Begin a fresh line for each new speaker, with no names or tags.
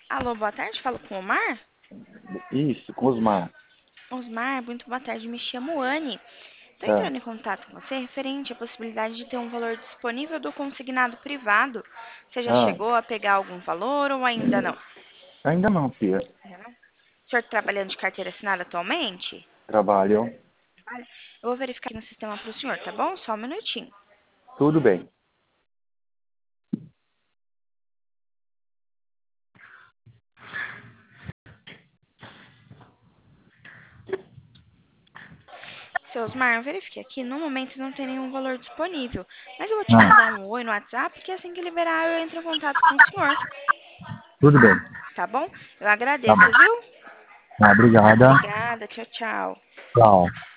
Alô, boa tarde, falo com o Omar?
Isso, com Osmar.
Osmar, muito boa tarde, me chamo Anne. Estou
Ah,
entrando em contato com você referente à possibilidade de ter um valor disponível do consignado privado. Você já
ah,
chegou a pegar algum valor ou ainda não?
ainda não, Pia.
Ainda não? O senhor tá trabalhando de carteira assinada atualmente?
Trabalho.
Olha, eu vou verificar aqui no sistema para o senhor, tá bom? Só um minutinho.
Tudo bem.
Seu Osmar, eu verifiquei aqui, no momento não tem nenhum valor disponível. Mas eu vou te mandar
Ah,
um oi no WhatsApp, que assim que liberar eu entro em contato com o senhor,
tudo bem.
tá bom? Eu
Tá
agradeço,
bom.
viu?
Tá, obrigada.
Obrigada, tchau, tchau.
Tchau.